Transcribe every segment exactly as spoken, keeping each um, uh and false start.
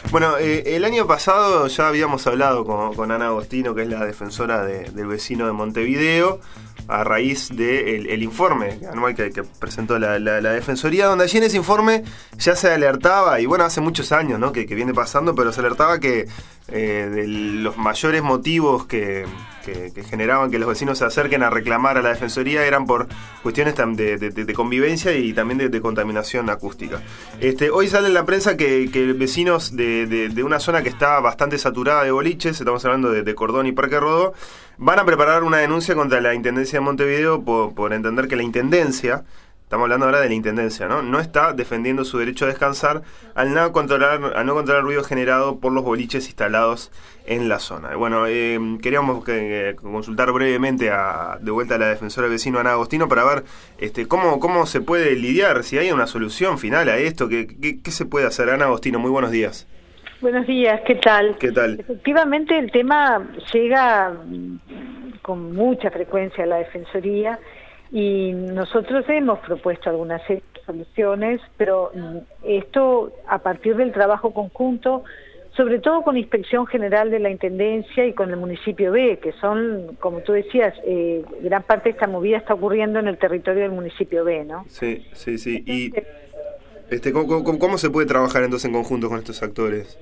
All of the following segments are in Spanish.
Bueno, eh, el año pasado ya habíamos hablado con, con Ana Agostino, que es la defensora de, del vecino de Montevideo, a raíz del el informe anual que, que presentó la, la, la Defensoría, donde allí en ese informe ya se alertaba, y bueno, hace muchos años, ¿no?, que, que viene pasando, pero se alertaba que eh, de los mayores motivos que, que, que generaban que los vecinos se acerquen a reclamar a la Defensoría eran por cuestiones de, de, de convivencia y también de, de contaminación acústica. Este, hoy sale en la prensa que, que vecinos de, de, de una zona que está bastante saturada de boliches, estamos hablando de, de Cordón y Parque Rodó, van a preparar una denuncia contra la Intendencia de Montevideo por, por entender que la Intendencia, estamos hablando ahora de la Intendencia, ¿no?, no está defendiendo su derecho a descansar al no controlar, al no controlar el ruido generado por los boliches instalados en la zona. Bueno, eh, queríamos que, eh, consultar brevemente a, de vuelta a la defensora del vecino Ana Agostino para ver este, cómo, cómo se puede lidiar, si hay una solución final a esto, qué, qué, qué se puede hacer. Ana Agostino, muy buenos días. Buenos días, ¿qué tal? ¿Qué tal? Efectivamente, el tema llega con mucha frecuencia a la Defensoría y nosotros hemos propuesto algunas soluciones, pero esto a partir del trabajo conjunto, sobre todo con Inspección General de la Intendencia y con el Municipio B, que son, como tú decías, eh, gran parte de esta movida está ocurriendo en el territorio del Municipio B, ¿no? Sí, sí, sí. Y este, ¿cómo, cómo, cómo se puede trabajar entonces en conjunto con estos actores?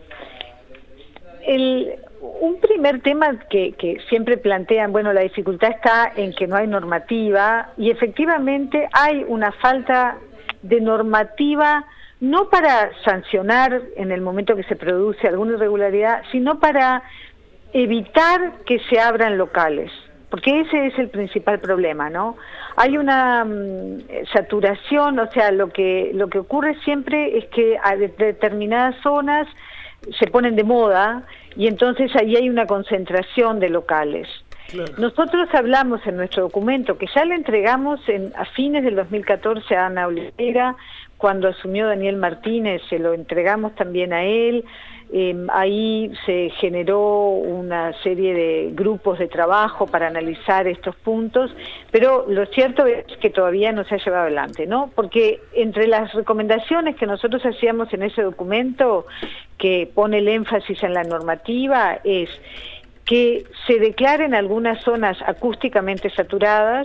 El, un primer tema que, que siempre plantean, bueno, la dificultad está en que no hay normativa, y efectivamente hay una falta de normativa, no para sancionar en el momento que se produce alguna irregularidad, sino para evitar que se abran locales, porque ese es el principal problema, ¿no? Hay una um, saturación, o sea, lo que, lo que ocurre siempre es que a determinadas zonas se ponen de moda y entonces ahí hay una concentración de locales. Claro. Nosotros hablamos en nuestro documento, que ya le entregamos en, a fines del dos mil catorce a Ana Olivera, cuando asumió Daniel Martínez, se lo entregamos también a él. Eh, ahí se generó una serie de grupos de trabajo para analizar estos puntos, pero lo cierto es que todavía no se ha llevado adelante, ¿no? Porque entre las recomendaciones que nosotros hacíamos en ese documento, que pone el énfasis en la normativa, es que se declaren algunas zonas acústicamente saturadas,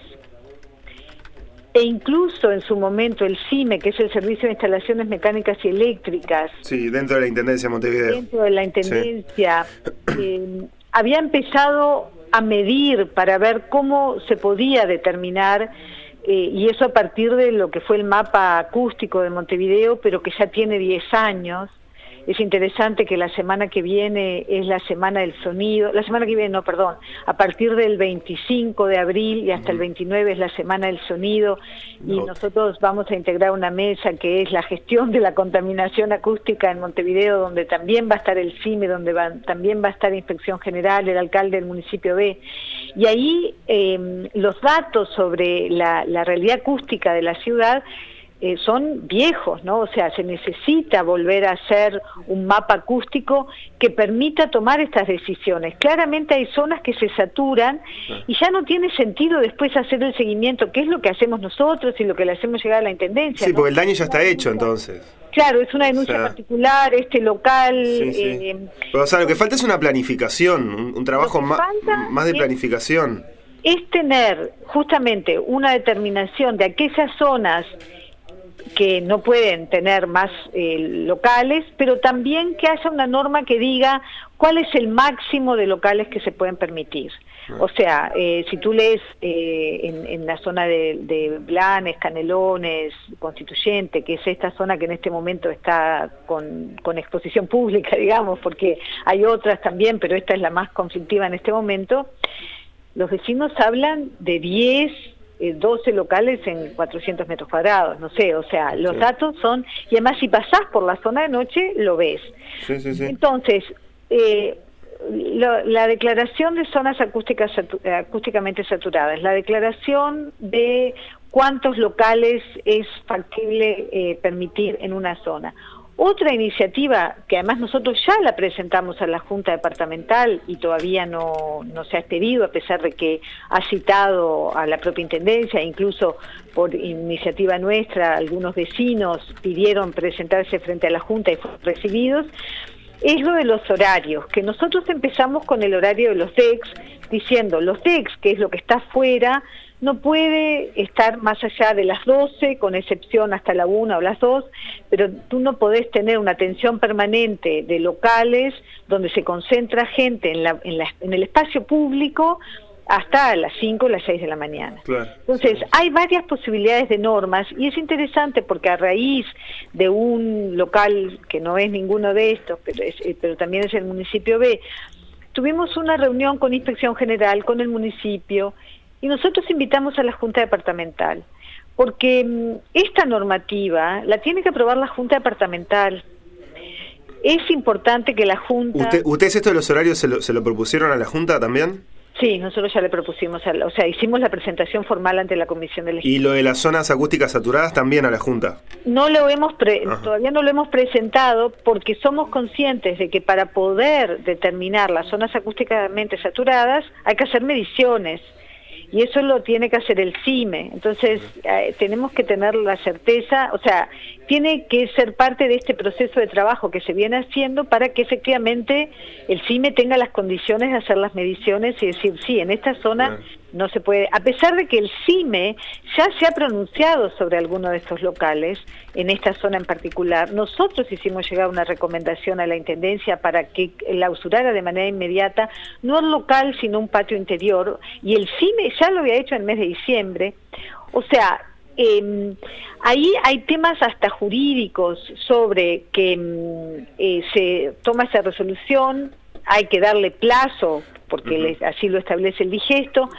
e incluso en su momento el C I M E, que es el Servicio de Instalaciones Mecánicas y Eléctricas. Sí, dentro de la Intendencia de Montevideo. Dentro de la Intendencia. Sí. Eh, había empezado a medir para ver cómo se podía determinar, eh, y eso a partir de lo que fue el mapa acústico de Montevideo, pero que ya tiene diez años. Es interesante que la semana que viene es la semana del sonido, la semana que viene, no, perdón, a partir del veinticinco de abril y hasta el veintinueve es la semana del sonido, y nosotros vamos a integrar una mesa que es la gestión de la contaminación acústica en Montevideo, donde también va a estar el C I M E, donde va, también va a estar Inspección General, el alcalde del Municipio B, y ahí eh, los datos sobre la, la realidad acústica de la ciudad Eh, son viejos, ¿no? O sea, se necesita volver a hacer un mapa acústico que permita tomar estas decisiones. Claramente hay zonas que se saturan y ya no tiene sentido después hacer el seguimiento, que es lo que hacemos nosotros y lo que le hacemos llegar a la Intendencia. Sí, ¿no? porque el daño ya está hecho, entonces. Claro, es una denuncia, o sea, particular, este local. Sí, sí. Eh, Pero, o sea, lo que falta es una planificación, un, un trabajo más, más de planificación. Es, es tener justamente una determinación de aquellas zonas que no pueden tener más eh, locales, pero también que haya una norma que diga cuál es el máximo de locales que se pueden permitir. O sea, eh, si tú lees eh, en, en la zona de, de Blanes, Canelones, Constituyente, que es esta zona que en este momento está con, con exposición pública, digamos, porque hay otras también, pero esta es la más conflictiva en este momento, los vecinos hablan de diez, doce locales en cuatrocientos metros cuadrados, no sé, o sea, los sí. datos son, y además si pasás por la zona de noche, lo ves. Sí, sí, sí. Entonces, eh, lo, la declaración de zonas acústicas satu, acústicamente saturadas, la declaración de cuántos locales es factible eh, permitir en una zona. Otra iniciativa que además nosotros ya la presentamos a la Junta Departamental y todavía no, no se ha expedido, a pesar de que ha citado a la propia Intendencia, incluso por iniciativa nuestra algunos vecinos pidieron presentarse frente a la Junta y fueron recibidos, es lo de los horarios, que nosotros empezamos con el horario de los D E X, diciendo los D E X, que es lo que está afuera, no puede estar más allá de las doce, con excepción hasta la una o las dos, pero tú no podés tener una atención permanente de locales donde se concentra gente en, la, en, la, en el espacio público hasta las cinco o las seis de la mañana. Claro. Entonces, hay varias posibilidades de normas y es interesante porque a raíz de un local que no es ninguno de estos, pero, es, pero también es el municipio B, tuvimos una reunión con Inspección General, con el municipio, y nosotros invitamos a la Junta Departamental, porque mmm, esta normativa la tiene que aprobar la Junta Departamental. Es importante que la Junta... ¿Usted, ¿Ustedes esto de los horarios se lo, se lo propusieron a la Junta también? Sí, nosotros ya le propusimos, a la, o sea, hicimos la presentación formal ante la Comisión de Legislación. ¿Y lo de las zonas acústicas saturadas también a la Junta? No lo hemos pre, todavía no lo hemos presentado porque somos conscientes de que para poder determinar las zonas acústicamente saturadas hay que hacer mediciones. Y eso lo tiene que hacer el C I M E, entonces eh, tenemos que tener la certeza, o sea, tiene que ser parte de este proceso de trabajo que se viene haciendo para que efectivamente el C I M E tenga las condiciones de hacer las mediciones y decir, sí, en esta zona no se puede, a pesar de que el C I M E ya se ha pronunciado sobre alguno de estos locales, en esta zona en particular. Nosotros hicimos llegar una recomendación a la Intendencia para que clausurara de manera inmediata, no el local, sino un patio interior, y el C I M E ya lo había hecho en el mes de diciembre. O sea, eh, ahí hay temas hasta jurídicos sobre que eh, se toma esa resolución, hay que darle plazo, porque uh-huh. les, así lo establece el digesto,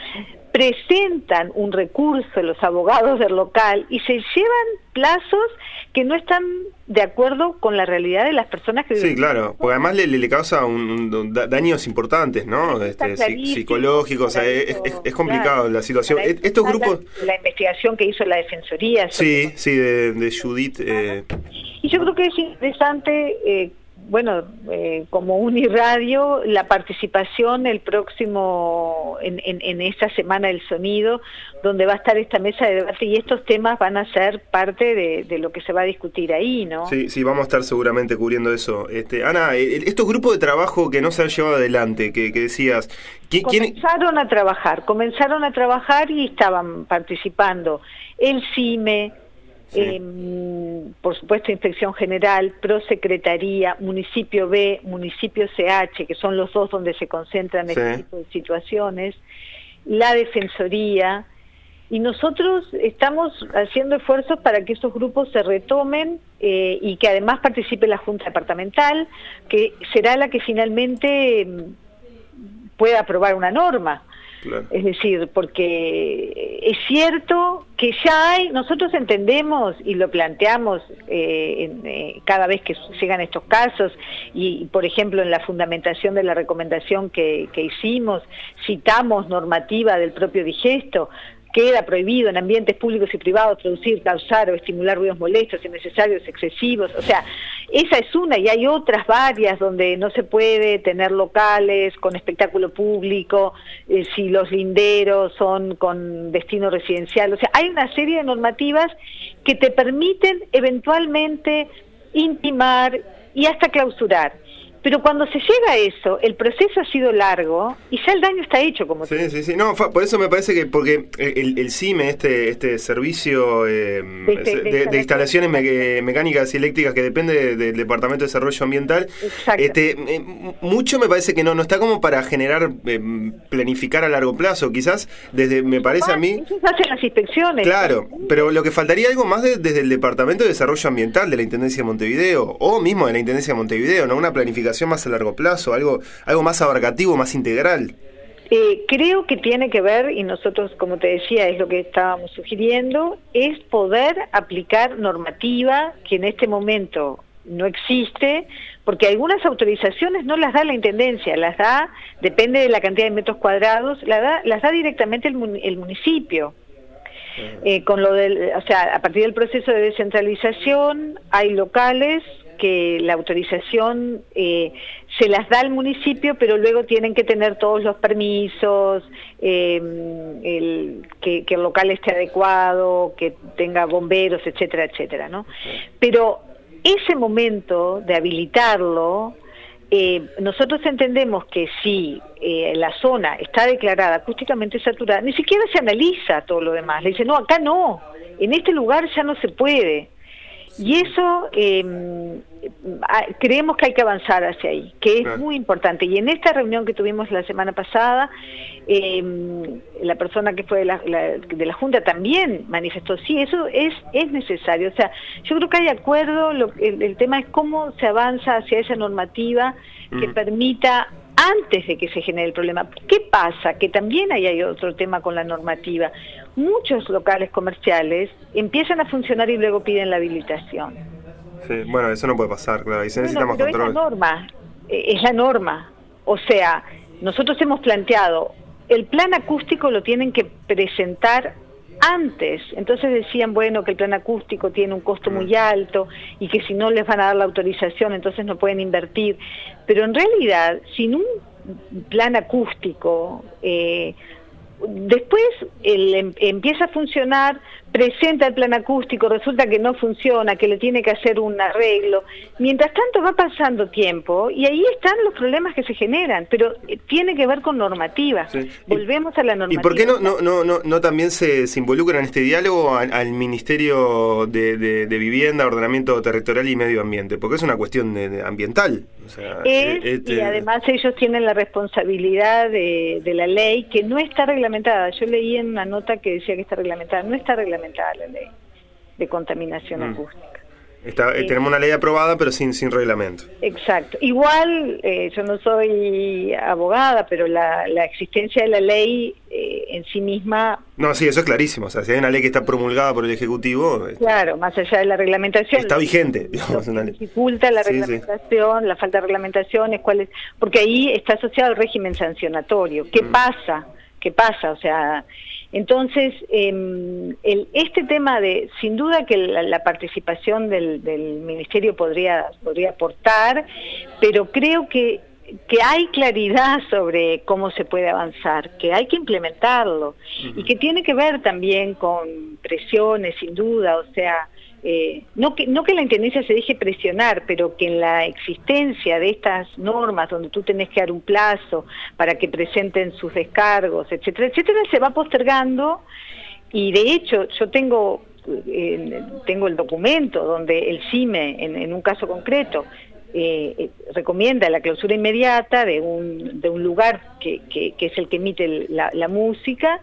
presentan un recurso los abogados del local y se llevan plazos que no están de acuerdo con la realidad de las personas que viven. Sí, claro, porque además le, le causa un, un, daños importantes, ¿no? Este, psicológicos, o sea, es, es, es complicado claro. la situación. Estos grupos... La, la investigación que hizo la Defensoría. Sí, sí, de, de Judith. Eh... Y yo creo que es interesante... Eh, bueno, eh, como Uniradio, la participación el próximo, en, en, en esta Semana del Sonido, donde va a estar esta mesa de debate y estos temas van a ser parte de, de lo que se va a discutir ahí, ¿no? Sí, sí, vamos a estar seguramente cubriendo eso. Este, Ana, estos grupos de trabajo que no se han llevado adelante, que, que decías... ¿quién... Comenzaron a trabajar, comenzaron a trabajar y estaban participando el C I M E, Sí. Eh, por supuesto Inspección General, Prosecretaría, Municipio B, Municipio C H, que son los dos donde se concentran sí. este tipo de situaciones, la Defensoría, y nosotros estamos haciendo esfuerzos para que estos grupos se retomen eh, y que además participe la Junta Departamental, que será la que finalmente pueda aprobar una norma. Claro. Es decir, porque es cierto que ya hay, nosotros entendemos y lo planteamos eh, en, eh, cada vez que llegan estos casos y, por ejemplo, en la fundamentación de la recomendación que, que hicimos, citamos normativa del propio digesto, queda prohibido en ambientes públicos y privados producir, causar o estimular ruidos molestos, innecesarios, excesivos. O sea, esa es una y hay otras varias donde no se puede tener locales con espectáculo público, eh, si los linderos son con destino residencial. O sea, hay una serie de normativas que te permiten eventualmente intimar y hasta clausurar. Pero cuando se llega a eso, el proceso ha sido largo y ya el daño está hecho, como sí, tú. Sí, sí, no, por eso me parece que, porque el, el C I M E, este este servicio eh, de, de, de, de instalaciones me, mecánicas y eléctricas que depende de, del Departamento de Desarrollo Ambiental, este eh, mucho me parece que no no está como para generar, eh, planificar a largo plazo, quizás desde, me parece ah, a mí... Eso se hacen las inspecciones. Claro, ¿sí? Pero lo que faltaría algo más de, desde el Departamento de Desarrollo Ambiental de la Intendencia de Montevideo, o mismo de la Intendencia de Montevideo, ¿no? Una planificación más a largo plazo, algo algo más abarcativo, más integral. Eh, creo que tiene que ver, y nosotros, como te decía, es lo que estábamos sugiriendo, es poder aplicar normativa que en este momento no existe, porque algunas autorizaciones no las da la Intendencia, las da, depende de la cantidad de metros cuadrados, la da, las da directamente el, el municipio. Eh, con lo del, o sea, a partir del proceso de descentralización hay locales que la autorización eh, se las da al municipio, pero luego tienen que tener todos los permisos, eh, el, que, que el local esté adecuado, que tenga bomberos, etcétera, etcétera, ¿no? Pero ese momento de habilitarlo Eh, nosotros entendemos que si eh, la zona está declarada acústicamente saturada, ni siquiera se analiza todo lo demás. Le dicen, no, acá no, en este lugar ya no se puede. Y eso eh, creemos que hay que avanzar hacia ahí, que es ah. muy importante. Y en esta reunión que tuvimos la semana pasada, eh, la persona que fue de la, la, de la Junta también manifestó, sí, eso es, es necesario. O sea, yo creo que hay acuerdo, lo, el, el tema es cómo se avanza hacia esa normativa que mm. permita, antes de que se genere el problema. ¿Qué pasa? Que también ahí hay otro tema con la normativa. Muchos locales comerciales empiezan a funcionar y luego piden la habilitación. Sí, bueno, eso no puede pasar, claro, y se necesita bueno, más control. Es la norma, es la norma. O sea, nosotros hemos planteado, el plan acústico lo tienen que presentar antes. Entonces decían, bueno, que el plan acústico tiene un costo muy alto y que si no les van a dar la autorización, entonces no pueden invertir. Pero en realidad, sin un plan acústico, eh, después el, em, empieza a funcionar, presenta el plan acústico, resulta que no funciona, que le tiene que hacer un arreglo. Mientras tanto va pasando tiempo y ahí están los problemas que se generan, pero eh, tiene que ver con normativa. Sí. Volvemos a la normativa. ¿Y por qué no no no no, no también se, se involucra en este diálogo al, al Ministerio de, de, de Vivienda, Ordenamiento Territorial y Medio Ambiente? Porque es una cuestión de, de ambiental. O sea, es, este... y además ellos tienen la responsabilidad de, de la ley que no está reglamentada. Yo leí en una nota que decía que está reglamentada. No está reglamentada la ley de contaminación mm. acústica. Está, eh, tenemos una ley aprobada pero sin sin reglamento. Exacto. Igual, eh, yo no soy abogada, pero la, la existencia de la ley eh, en sí misma... No, sí, eso es clarísimo. O sea, si hay una ley que está promulgada por el Ejecutivo... Claro, más allá de la reglamentación... Está vigente. Digamos, lo una ley. Dificulta la sí, reglamentación, sí. la falta de reglamentación, es cuál es, porque ahí está asociado al régimen sancionatorio. ¿Qué mm. pasa? ¿Qué pasa? O sea... Entonces, eh, el, este tema de, sin duda que la, la participación del, del Ministerio podría, podría aportar, pero creo que, que hay claridad sobre cómo se puede avanzar, que hay que implementarlo, uh-huh. y que tiene que ver también con presiones, sin duda, o sea, eh, no que no que la Intendencia se deje presionar, pero que en la existencia de estas normas donde tú tenés que dar un plazo para que presenten sus descargos, etcétera, etcétera, se va postergando. Y de hecho yo tengo eh, tengo el documento donde el C I M E en, en un caso concreto eh, eh, recomienda la clausura inmediata de un de un lugar que, que, que es el que emite el, la, la música.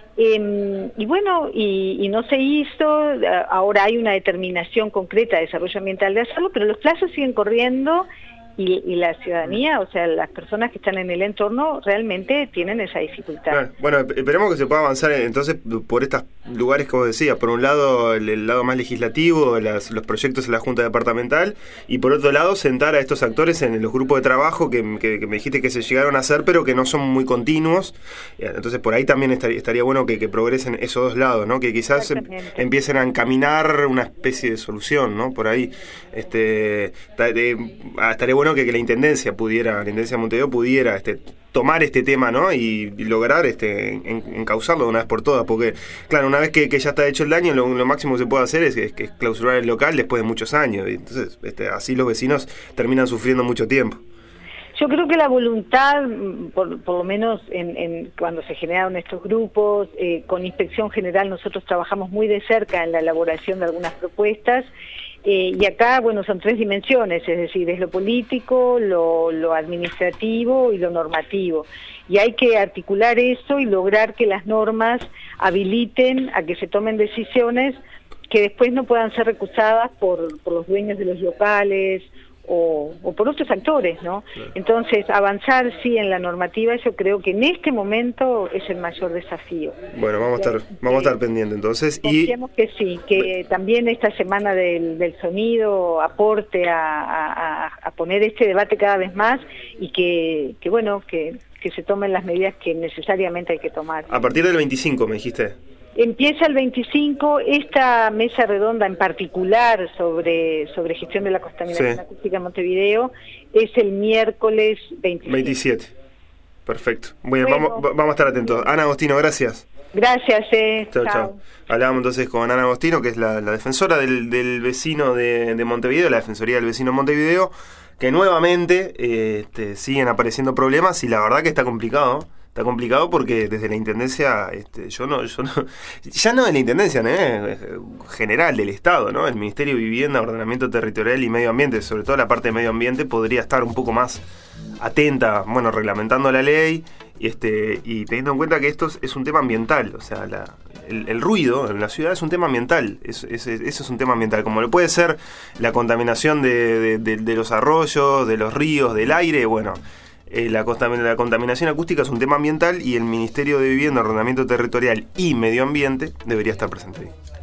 Eh, y bueno, y, y no se hizo, ahora hay una determinación concreta de desarrollo ambiental de hacerlo, pero los plazos siguen corriendo y, y la ciudadanía, o sea, las personas que están en el entorno realmente tienen esa dificultad. Claro. Bueno, esperemos que se pueda avanzar entonces por estos lugares que vos decías, por un lado el, el lado más legislativo, las, los proyectos en la Junta Departamental, y por otro lado sentar a estos actores en los grupos de trabajo que, que, que me dijiste que se llegaron a hacer, pero que no son muy continuos. Entonces por ahí también estaría, estaría bueno que, que progresen esos dos lados, ¿no? Que quizás em, empiecen a encaminar una especie de solución, ¿no? Por ahí este de, estaría bueno que, que la Intendencia pudiera, la Intendencia de Montevideo pudiera este tomar este tema, ¿no? Y, y lograr este en, encauzarlo de una vez por todas, porque claro, una vez que, que ya está hecho el daño, lo, lo máximo que se puede hacer es, es, es clausurar el local después de muchos años, y entonces este, así los vecinos terminan sufriendo mucho tiempo. Yo creo que la voluntad, por, por lo menos en, en cuando se generaron estos grupos, eh, con Inspección General nosotros trabajamos muy de cerca en la elaboración de algunas propuestas, eh, y acá, bueno, son tres dimensiones, es decir, es lo político, lo, lo administrativo y lo normativo. Y hay que articular eso y lograr que las normas habiliten a que se tomen decisiones que después no puedan ser recusadas por, por los dueños de los locales, O, o por otros actores, ¿no? Claro. Entonces, avanzar sí en la normativa, yo creo que en este momento es el mayor desafío. Bueno, vamos a estar, eh, vamos a estar pendientes entonces. Y que sí, que bueno, también esta semana del, del sonido aporte a, a, a poner este debate cada vez más y que, que bueno, que, que se tomen las medidas que necesariamente hay que tomar. A partir del veinticinco, me dijiste. Empieza el veinticinco, esta mesa redonda en particular sobre sobre gestión de la contaminación sí. acústica en Montevideo es el miércoles veintisiete. veintisiete. Perfecto. Bueno, bueno. Vamos, vamos a estar atentos. Ana Agostino, gracias. Gracias, eh. Chao, chao. Hablábamos entonces con Ana Agostino, que es la, la defensora del, del vecino de, de Montevideo, la Defensoría del Vecino de Montevideo, que nuevamente eh, este, siguen apareciendo problemas y la verdad que está complicado. Está complicado porque desde la Intendencia, este, yo no, yo no, ya no de la Intendencia, ¿eh? General del Estado, ¿no? El Ministerio de Vivienda, Ordenamiento Territorial y Medio Ambiente, sobre todo la parte de Medio Ambiente, podría estar un poco más atenta, bueno, reglamentando la ley y, este, y teniendo en cuenta que esto es un tema ambiental, o sea, la, el, el ruido en la ciudad es un tema ambiental, es, es, es, eso es un tema ambiental, como lo puede ser la contaminación de, de, de, de los arroyos, de los ríos, del aire, bueno. Eh, la, la contaminación acústica es un tema ambiental y el Ministerio de Vivienda, Ordenamiento Territorial y Medio Ambiente debería estar presente ahí.